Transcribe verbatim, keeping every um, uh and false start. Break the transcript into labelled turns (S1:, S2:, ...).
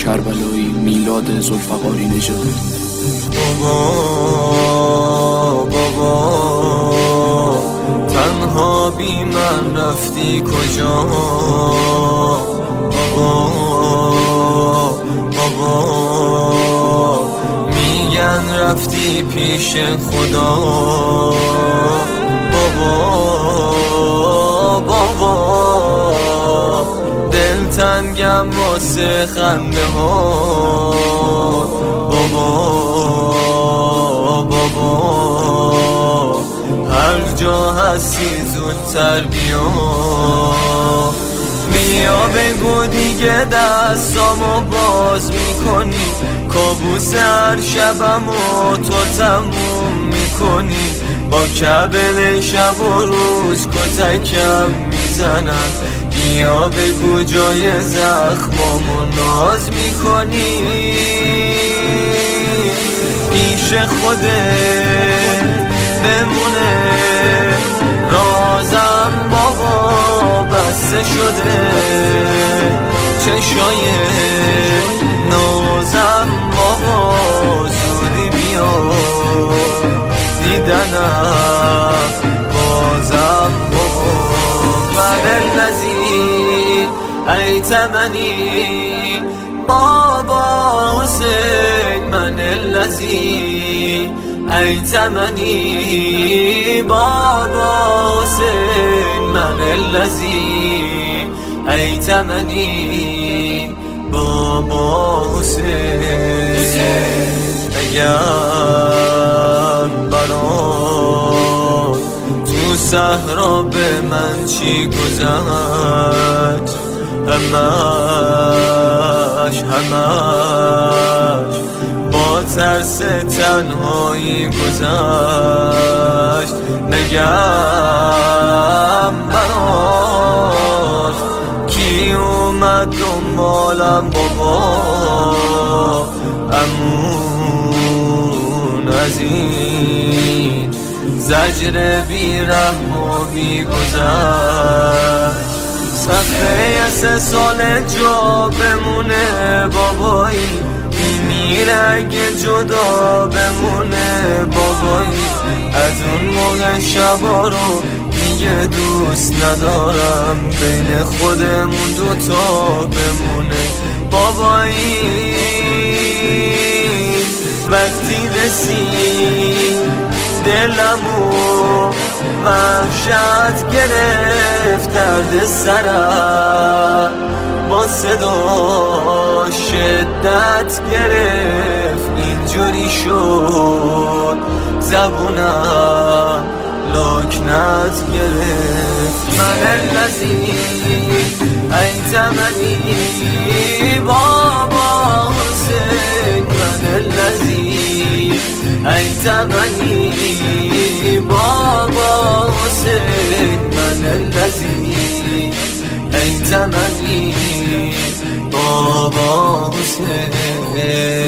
S1: کربلایی میلاد ذوالفقاری نژاد.
S2: بابا بابا تنها بی من رفتی کجا؟ بابا بابا میگن رفتی پیش خدا. بابا بابا دلتنگم واسه خنده ها. بابا بابا هر جا هستی زودتر بیا. بیا بگو دیگه دستامو باز میکنی، کابوس هر شبمو تو تموم میکنی. با کبل شب و روز کتکم میزنن، بیا بگو جای زخمامو ناز میکنی. پیش خودت بمونه رازم بابا بسته شده. چشای نازم بابا زودی بیا دیدنم بازم بابا. من الذی ایتمنی بابا حسین، من الذی ایتمنی بابا حسین، من الذی ایتمنی بابا حسین. اگر برات تو صحرا به من چی گذشت، همش همش با ترس تنهایی گذشت. نگم برات کی اومد دنبالم بابا، امون از این زجر بی رحم و بی گذشت. صفحه سه سال جا بمونه بابایی، میمیره اگه جدا بمونه بابایی. از اون موقع شبا رو دیگه دوست ندارم، بین خودمون دوتا بمونه بابایی. وقتی رسید دلمو وحشت گرفت، درد سرم با صدا شدت گرفت. اینجوری شد زبونم لکنت گرفت. من الذی ایتمنی بابا حسین، من الذی ایتمنی بابا حسین، من الذی ایتمنی بابا حسین.